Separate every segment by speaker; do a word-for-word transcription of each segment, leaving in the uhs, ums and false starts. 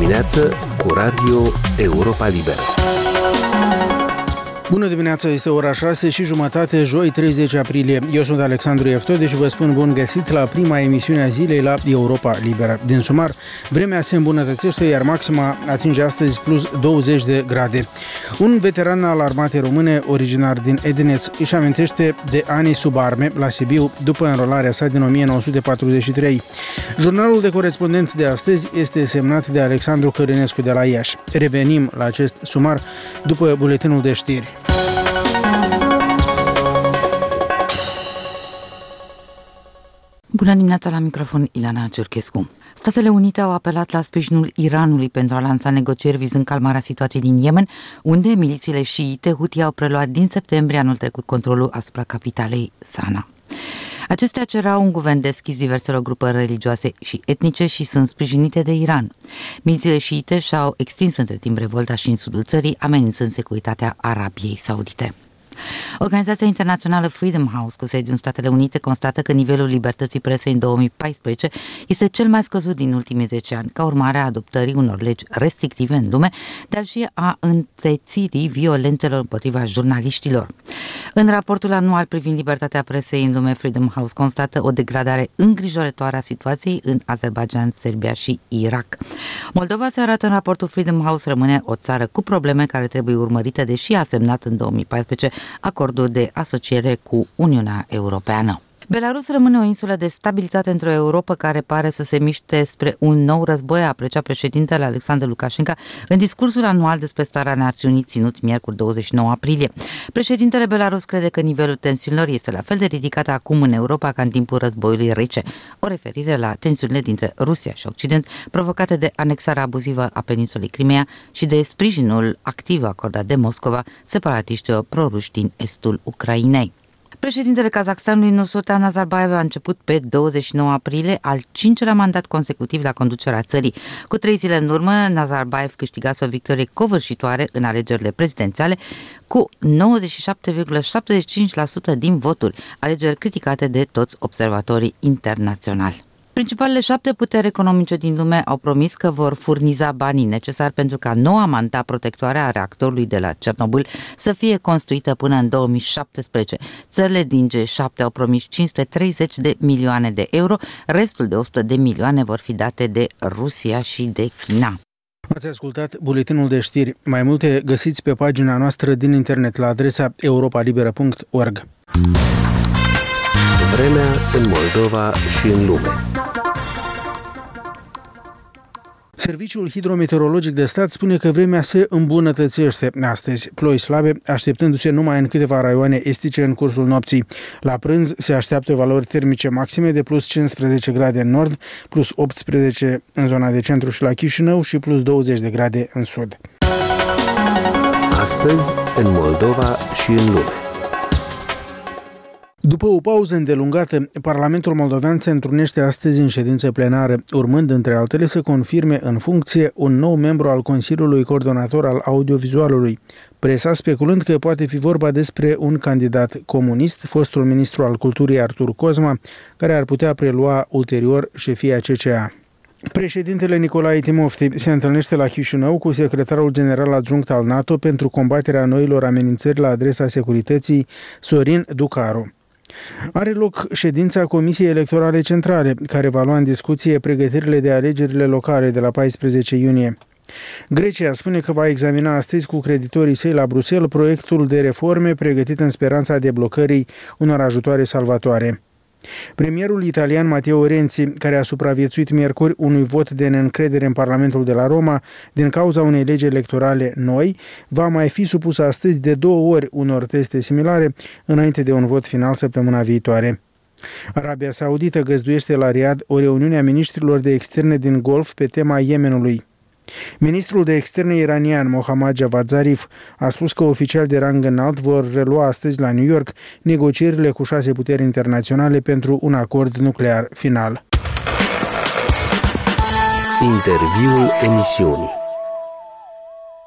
Speaker 1: dimineață cu Radio Europa Liberă.
Speaker 2: Bună dimineața, este ora șase și jumătate, joi treizeci aprilie. Eu sunt Alexandru Eftode și vă spun bun găsit la prima emisiune a zilei la Europa Liberă. Din sumar, vremea se îmbunătățește, iar maxima atinge astăzi plus douăzeci de grade. Un veteran al armatei române, originar din Edineț, își amintește de anii sub arme la Sibiu, după înrolarea sa din o mie nouă sute patruzeci și trei. Jurnalul de corespondent de astăzi este semnat de Alexandru Cărinescu de la Iași. Revenim la acest sumar după buletinul de știri.
Speaker 3: Bună dimineața, la microfon Ilana Ciurchescu. Statele Unite au apelat la sprijinul Iranului pentru a lansa negocieri vizând calmarea situației din Yemen, unde milițiile șiite Houthi au preluat din septembrie anul trecut controlul asupra capitalei Sana. Acestea cerau un guvern deschis diverselor grupări religioase și etnice și sunt sprijinite de Iran. Milițiile șiite și-au extins între timp revolta și în sudul țării, amenințând securitatea Arabiei Saudite. Organizația internațională Freedom House, cu sediul în Statele Unite, constată că nivelul libertății presei în două mii paisprezece este cel mai scăzut din ultimii zece ani, ca urmare a adoptării unor legi restrictive în lume, dar și a întețirii violențelor împotriva jurnaliștilor. În raportul anual privind libertatea presei în lume, Freedom House constată o degradare îngrijorătoare a situației în Azerbaijan, Serbia și Irak. Moldova, se arată în raportul Freedom House, rămâne o țară cu probleme care trebuie urmărite, deși a semnat în două mii paisprezece acordul de asociere cu Uniunea Europeană. Belarus rămâne o insulă de stabilitate într-o Europa care pare să se miște spre un nou război, a apreciat președintele Alexandru Lukashenko în discursul anual despre starea națiunii ținut miercuri douăzeci și nouă aprilie. Președintele Belarus crede că nivelul tensiunilor este la fel de ridicat acum în Europa ca în timpul războiului rece, o referire la tensiunile dintre Rusia și Occident provocate de anexarea abuzivă a peninsulei Crimea și de sprijinul activ acordat de Moscova separatiștilor proruși din estul Ucrainei. Președintele Kazakhstanului Nursultan Nazarbayev a început pe douăzeci și nouă aprilie al cincelea mandat consecutiv la conducerea țării. Cu trei zile în urmă, Nazarbayev câștigase o victorie covârșitoare în alegerile prezidențiale cu nouăzeci și șapte virgulă șaptezeci și cinci la sută din voturi, alegeri criticate de toți observatorii internaționali. Principalele șapte puteri economice din lume au promis că vor furniza banii necesari pentru ca noua manta protectoare a reactorului de la Cernobâl să fie construită până în două mii șaptesprezece. Țările din G șapte au promis cinci sute treizeci de milioane de euro, restul de o sută de milioane vor fi date de Rusia și de China.
Speaker 2: Ați ascultat buletinul de știri. Mai multe găsiți pe pagina noastră din internet la adresa europa liberă punct org.
Speaker 1: Vremea în Moldova și în lume.
Speaker 2: Serviciul hidrometeorologic de stat spune că vremea se îmbunătățește astăzi. Ploi slabe, așteptându-se numai în câteva raioane estice în cursul nopții. La prânz se așteaptă valori termice maxime de plus cincisprezece grade în nord, plus optsprezece în zona de centru și la Chișinău și plus douăzeci de grade în sud.
Speaker 1: Astăzi în Moldova și în lume.
Speaker 2: După o pauză îndelungată, Parlamentul moldovean se întrunește astăzi în ședință plenară, urmând, între altele, să confirme în funcție un nou membru al Consiliului Coordonator al Audiovizualului. Presa speculând că poate fi vorba despre un candidat comunist, fostul ministru al culturii Artur Cozma, care ar putea prelua ulterior șefia C C A. Președintele Nicolae Timofti se întâlnește la Chișinău cu secretarul general adjunct al NATO pentru combaterea noilor amenințări la adresa securității, Sorin Ducaru. Are loc ședința Comisiei Electorale Centrale, care va lua în discuție pregătirile de alegerile locale de la paisprezece iunie. Grecia spune că va examina astăzi cu creditorii săi la Bruxelles proiectul de reforme pregătit în speranța deblocării unor ajutoare salvatoare. Premierul italian Matteo Renzi, care a supraviețuit miercuri unui vot de neîncredere în Parlamentul de la Roma din cauza unei legi electorale noi, va mai fi supus astăzi de două ori unor teste similare înainte de un vot final săptămâna viitoare. Arabia Saudită găzduiește la Riad o reuniune a ministrilor de externe din Golf pe tema Yemenului. Ministrul de externe iranian Mohammad Javad Zarif a spus că oficiali de rang înalt vor relua astăzi la New York negocierile cu șase puteri internaționale pentru un acord nuclear final.
Speaker 1: Interviul emisiunii.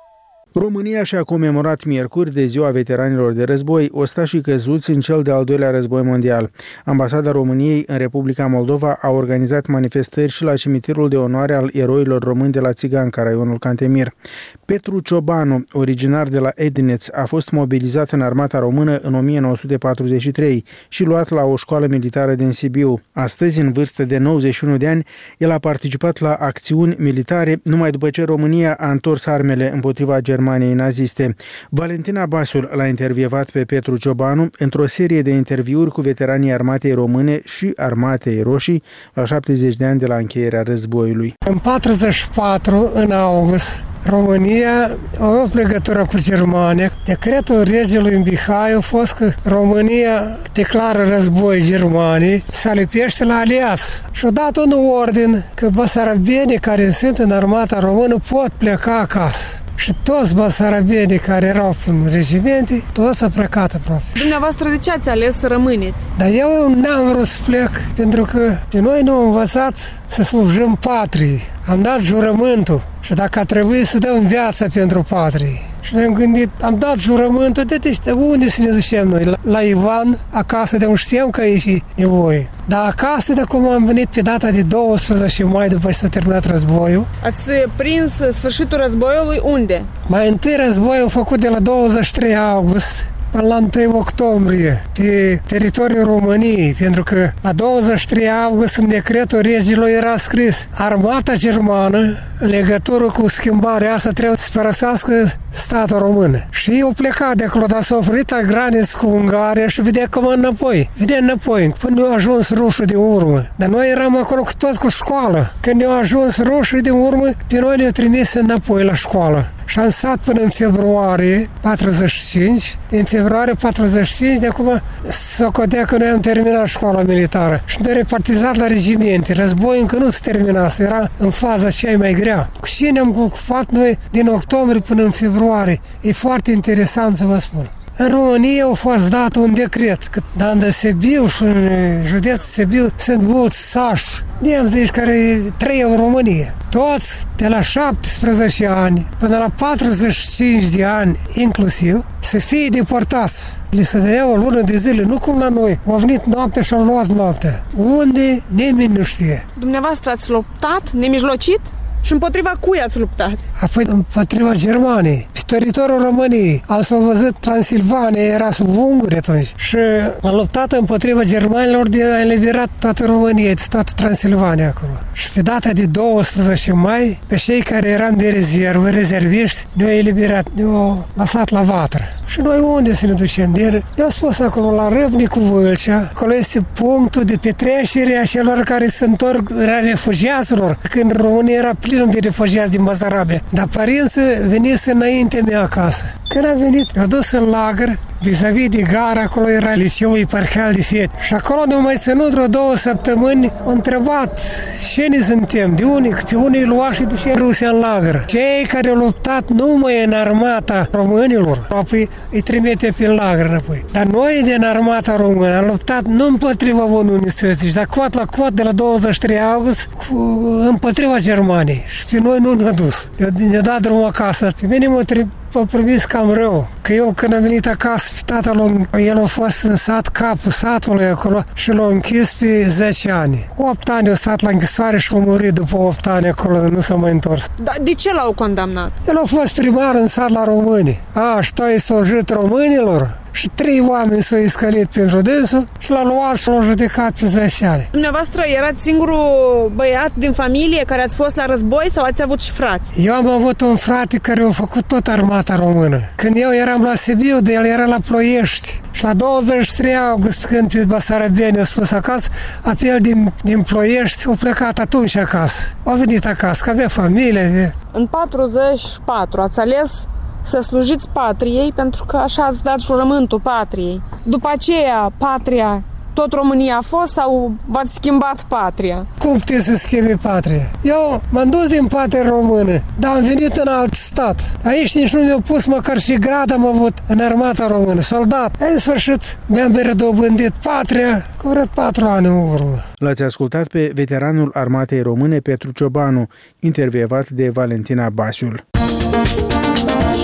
Speaker 2: România și-a comemorat miercuri de Ziua Veteranilor de Război, ostașii căzuți în cel de-al doilea război mondial. Ambasada României în Republica Moldova a organizat manifestări și la cimitirul de onoare al eroilor români de la Țiganca, raionul Cantemir. Petru Ciobanu, originar de la Edineț, a fost mobilizat în armata română în o mie nouă sute patruzeci și trei și luat la o școală militară din Sibiu. Astăzi, în vârstă de nouăzeci și unu de ani, el a participat la acțiuni militare numai după ce România a întors armele împotriva Germaniei naziste. Valentina Basiul l-a intervievat pe Petru Ciobanu într-o serie de interviuri cu veteranii armatei române și armatei roșii la șaptezeci de ani de la încheierea războiului.
Speaker 4: În patruzeci și patru, în august, România a avut legătură cu Germania. Decretul regelui Mihai a fost că România declară război Germaniei, se alipește la aliați. Și a dat un ordin că basarabienii care sunt în armata română pot pleca acasă. Și toți basarabienii care erau în regimente, toți au plecat aproape.
Speaker 5: Dumneavoastră de ce ați ales să rămâneți?
Speaker 4: Dar eu n-am vrut să plec, pentru că pe noi nu am învățat să slujim patriei. Am dat jurământul și dacă a trebuit să dăm viața pentru patrie. Și ne-am gândit, am dat jurământul, de deci, unde să ne ducem noi? La, la Ivan, acasă, de unde știam că e și nevoie. Dar acasă, de cum am venit pe data de douăsprezece mai, după ce s-a terminat războiul.
Speaker 5: Ați prins sfârșitul războiului unde?
Speaker 4: Mai întâi războiul a făcut de la douăzeci și trei august până la întâi octombrie, pe teritoriul României, pentru că la douăzeci și trei august în decretul regilor era scris armata germană, în legătură cu schimbarea asta, trebuie să părăsească statul român. Și eu pleca de acolo, dar s-a oprit la graniță cu Ungaria și vedea cum înapoi. Vedea înapoi, până ne-au ajuns rușii din urmă. Dar noi eram acolo cu tot cu școală. Când ne-au ajuns rușii din urmă, pe noi ne-au trimis înapoi la școală. Și am stat până în februarie patruzeci și cinci. Din februarie patruzeci și cinci, de acum socotea că noi am terminat școala militară. Și ne-am repartizat la regimente. Războiul încă nu se terminase, era în faza cea mai grea. Cu cine am ocupat noi din octombrie până în februarie? E foarte interesant să vă spun. În România a fost dat un decret că în Sibiu și în județul Sibiu sunt mulți sași. Ne-am zis care trăiau în România. Toți de la șaptesprezece ani până la patruzeci și cinci de ani inclusiv să fie deportați. Li se dădea o lună de zile, nu cum la noi. Au venit noaptea și au luat noaptea. Unde? Nimeni nu știe.
Speaker 5: Dumneavoastră ați luptat nemijlocit? Și împotriva cui ați luptat?
Speaker 4: Apoi împotriva Germaniei. Pe teritoriul României. Am să văzut Transilvania, era sub unguri atunci. Și am luptat împotriva germanilor de a eliberat toată România, toată Transilvania acolo. Și pe data de douăsprezece mai, pe cei care eram de rezervă, rezerviști, ne-au eliberat, ne-au lăsat la vatră. Și noi unde să ne ducem? Ne-au spus acolo la Râvnicu Vâlcea. Acolo este punctul de petrecere a celor care se întorc, a refugiaților. Când România era plină de refugiați din Basarabia. Dar părinții venise înainte mea acasă. Când a venit, ne-au dus în lagăr, vis-a-vis de gara, acolo era liceul eparhial de fete. Și acolo ne-au mai ținut vreo două săptămâni, au întrebat cine suntem, de unii, câte unii lua și de ce Rusia în lagăr. Cei care au luptat numai în armata românilor, apoi îi trimite prin lagăr înapoi. Dar noi din armata română am luptat nu împotriva Uniunii Sovietice, dar cot la cot de la douăzeci și trei august cu, împotriva Germaniei. Și pe noi nu ne-a dus. Ne-a dat drumul acasă. Pe mine m-a m-a privit cam rău. Că eu când am venit acasă, tatăl, el a fost în sat, capul satului acolo și l-a închis pe zece ani. opt ani a stat la închisoare și a murit după opt ani acolo, nu s-a mai întors.
Speaker 5: Dar de ce l-au condamnat?
Speaker 4: El a fost primar în sat la români. A, și tu ai slujit românilor? Și trei oameni s-au iscălit pentru dânsul și l-a luat și l-a judecat pe zece ani.
Speaker 5: Dumneavoastră erați singurul băiat din familie care ați fost la război sau ați avut și frați?
Speaker 4: Eu am avut un frate care a făcut tot armata română. Când eu eram la Sibiu, de el era la Ploiești. Și la douăzeci și trei august, când pe Basarabieni a spus acasă, apel din, din Ploiești, au plecat atunci acasă. Au venit acasă, că avea familie.
Speaker 5: În patruzeci și patru ați ales să slujiți patriei pentru că așa ați dat jurământul patriei. După aceea, patria, tot România a fost sau v-ați schimbat patria?
Speaker 4: Cum puteți să schimbi patria? Eu m-am dus din patria română, dar am venit în alt stat. Aici nici nu mi-au pus măcar și grad am avut în armata română, soldat. În sfârșit, mi-am redobândit patria cu vreo patru ani în urmă.
Speaker 2: L-ați ascultat pe veteranul armatei române Petru Ciobanu, intervievat de Valentina Basiul.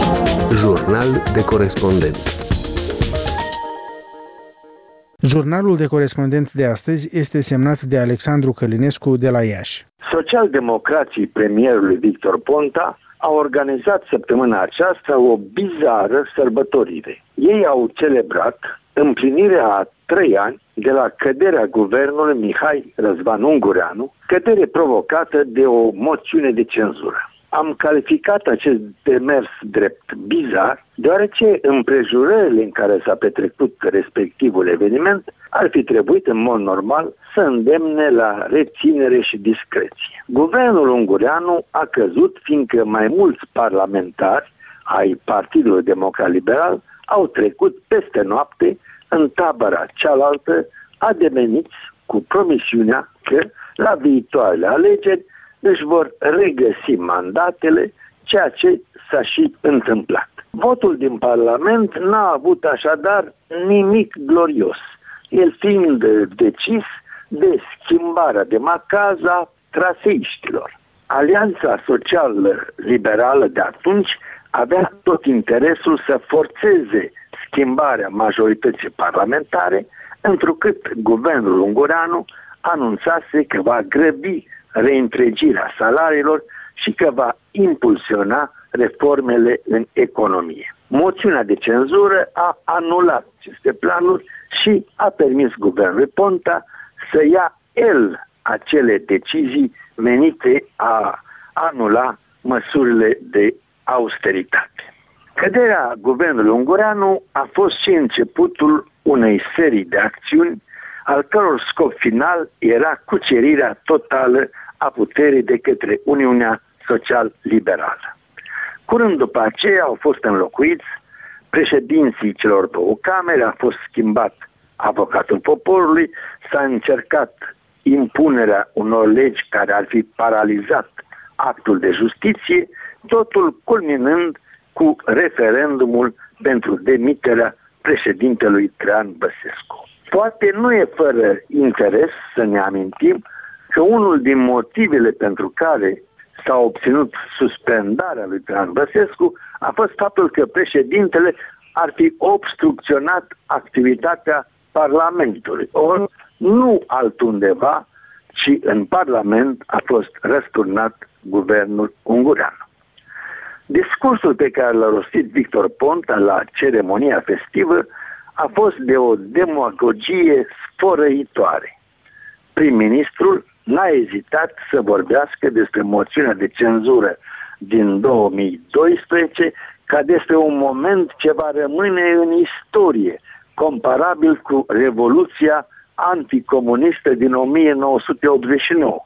Speaker 1: Jurnal de corespondent.
Speaker 2: Jurnalul de corespondent de astăzi este semnat de Alexandru Călinescu de la Iași.
Speaker 6: Socialdemocrații premierului Victor Ponta au organizat săptămâna aceasta o bizară sărbătorire. Ei au celebrat împlinirea a trei ani de la căderea guvernului Mihai Răzvan Ungureanu, cădere provocată de o moțiune de cenzură. Am calificat acest demers drept bizar, deoarece împrejurările în care s-a petrecut respectivul eveniment ar fi trebuit în mod normal să îndemne la reținere și discreție. Guvernul Ungureanu a căzut fiindcă mai mulți parlamentari ai Partidului Democrat Liberal au trecut peste noapte în tabăra cealaltă, ademeniți cu promisiunea că la viitoarele alegeri își vor regăsi mandatele, ceea ce s-a și întâmplat. Votul din Parlament n-a avut așadar nimic glorios, el fiind decis de schimbarea de macaza traseiștilor. Alianța social-liberală de atunci avea tot interesul să forțeze schimbarea majorității parlamentare, întrucât guvernul Ungureanu anunțase că va grăbi reîntregirea salariilor și că va impulsiona reformele în economie. Moțiunea de cenzură a anulat aceste planuri și a permis guvernului Ponta să ia el acele decizii menite a anula măsurile de austeritate. Căderea guvernului Ungureanu a fost și începutul unei serii de acțiuni al căror scop final era cucerirea totală a puterii de către Uniunea Social-Liberală. Curând după aceea au fost înlocuiți președinții celor două camere, a fost schimbat avocatul poporului, s-a încercat impunerea unor legi care ar fi paralizat actul de justiție, totul culminând cu referendumul pentru demiterea președintelui Traian Băsescu. Poate nu e fără interes să ne amintim că unul din motivele pentru care s-a obținut suspendarea lui Traian Băsescu a fost faptul că președintele ar fi obstrucționat activitatea Parlamentului. Ori nu altundeva, ci în Parlament a fost răsturnat guvernul Ungureanu. Discursul pe care l-a rostit Victor Ponta la ceremonia festivă a fost de o demagogie sfărăitoare. Prim-ministrul n-a ezitat să vorbească despre moțiunea de cenzură din două mii doisprezece ca despre un moment ce va rămâne în istorie, comparabil cu Revoluția anticomunistă din o mie nouă sute optzeci și nouă.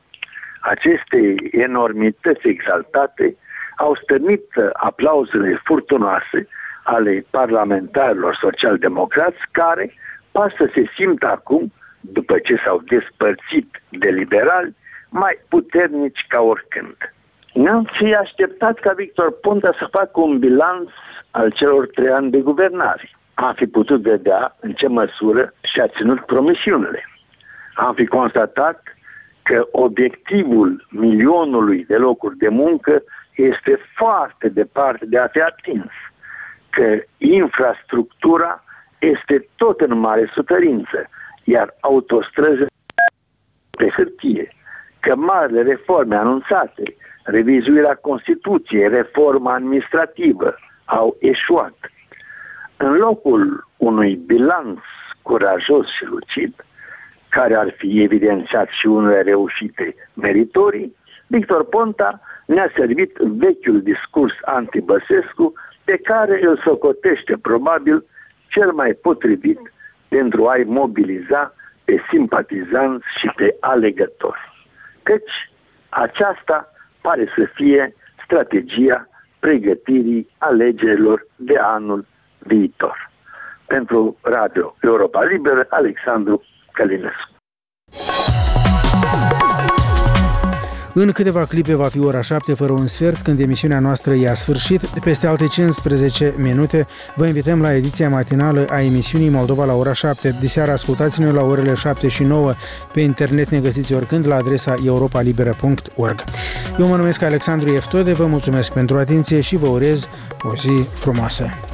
Speaker 6: Aceste enormități exaltate au stârnit aplauzele furtunoase ale parlamentarilor social-democrați care par să se simtă acum, după ce s-au despărțit de liberali, mai puternici ca oricând. Ne-am fi așteptat ca Victor Ponta să facă un bilanț al celor trei ani de guvernare. Am fi putut vedea în ce măsură și-a ținut promisiunile. Am fi constatat că obiectivul milionului de locuri de muncă este foarte departe de a fi atins, că infrastructura este tot în mare suferință, iar autostrăzile pe hârtie, că marile reforme anunțate, revizuirea Constituției, reforma administrativă, au eșuat. În locul unui bilanț curajos și lucid, care ar fi evidențiat și unele reușite meritorii, Victor Ponta ne-a servit vechiul discurs anti-Băsescu, pe care îl socotește probabil cel mai potrivit pentru a-i mobiliza pe simpatizanți și pe alegători. Căci aceasta pare să fie strategia pregătirii alegerilor de anul viitor. Pentru Radio Europa Liberă, Alexandru Călinescu.
Speaker 2: În câteva clipe va fi ora șapte fără un sfert, când emisiunea noastră i-a sfârșit. Peste alte cincisprezece minute vă invităm la ediția matinală a emisiunii Moldova la ora șapte. Diseară ascultați-ne la orele șapte și nouă. Pe internet ne găsiți oricând la adresa europa liberă punct org. Eu mă numesc Alexandru Eftode, vă mulțumesc pentru atenție și vă urez o zi frumoasă.